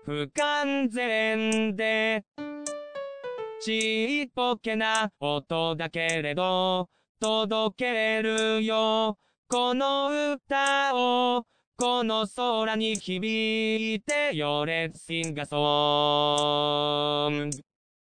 不完全でちっぽけな音だけれど届けるよこの歌をこの空に響いてよ Let's sing a song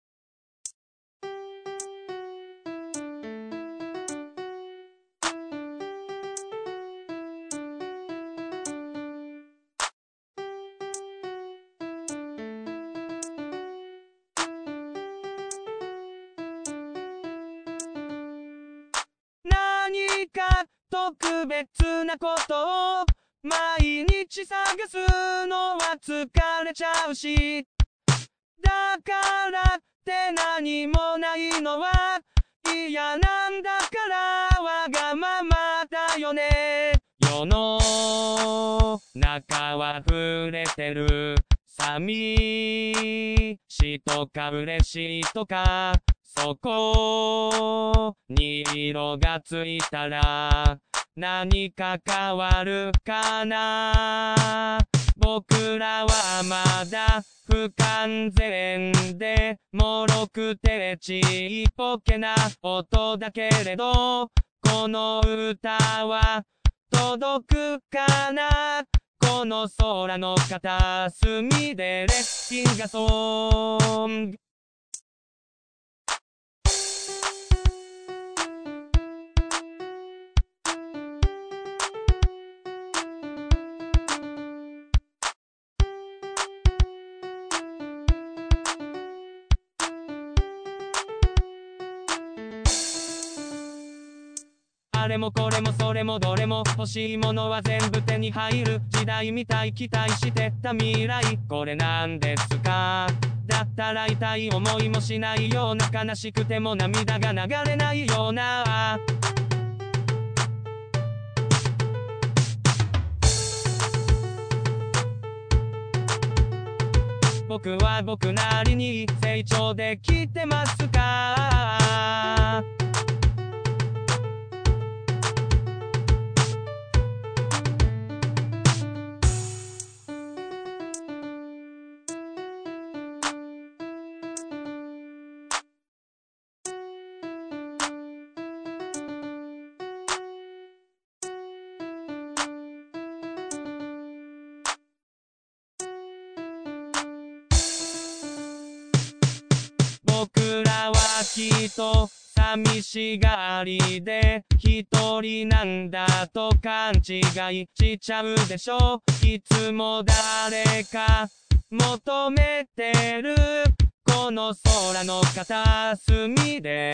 何か特別なことを毎日探すのは疲れちゃうしだからって何もないのは嫌なんだからわがままだよね世の中は溢れてる寂しとか嬉しいとかそこに色がついたら何か変わるかな僕らはまだ不完全で脆くてちっぽけな音だけれどこの歌は届くかなこの空の片隅でレッシンガソングあれもこれもそれもどれも欲しいものは全部手に入る時代みたい期待してた未来これなんですかだったら痛い思いもしないような悲しくても涙が流れないような僕は僕なりに成長できてますか僕らはきっと寂しがりで一人なんだと勘違いしちゃうでしょいつも誰か求めてるこの空の片隅で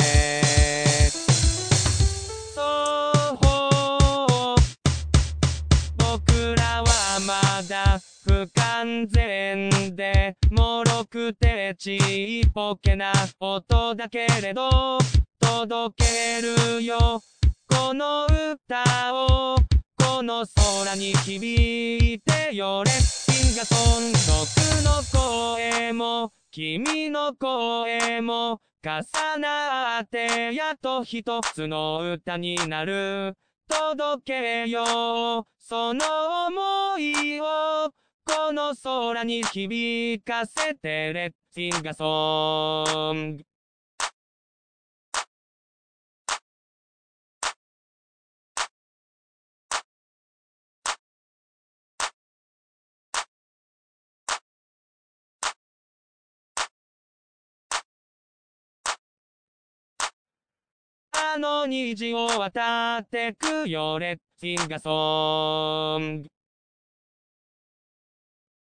そう僕らはまだ不完全で脆くてちっぽけな音だけれど届けるよこの歌をこの空に響いてよレッシンガソン僕の声も君の声も重なってやっと一つの歌になる届けようその想いをこの空に響かせてレッシンガソングあの虹を渡ってくよレッシンガソング